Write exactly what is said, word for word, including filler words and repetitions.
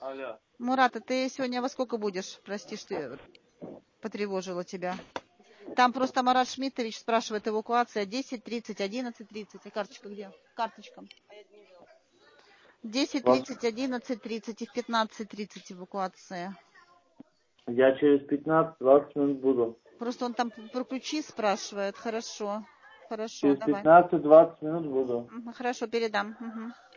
Алло. Мурат, а ты сегодня во сколько будешь? Прости, что я потревожила тебя. Там просто Марат Шмитович спрашивает, эвакуация десять тридцать, одиннадцать тридцать. А карточка где? Карточка. десять тридцать, одиннадцать тридцать и в пятнадцать тридцать эвакуация. Я через пятнадцать-двадцать минут буду. Просто он там про ключи спрашивает. Хорошо. Хорошо, Через давай. пятнадцать-двадцать минут буду. Хорошо, передам. Угу.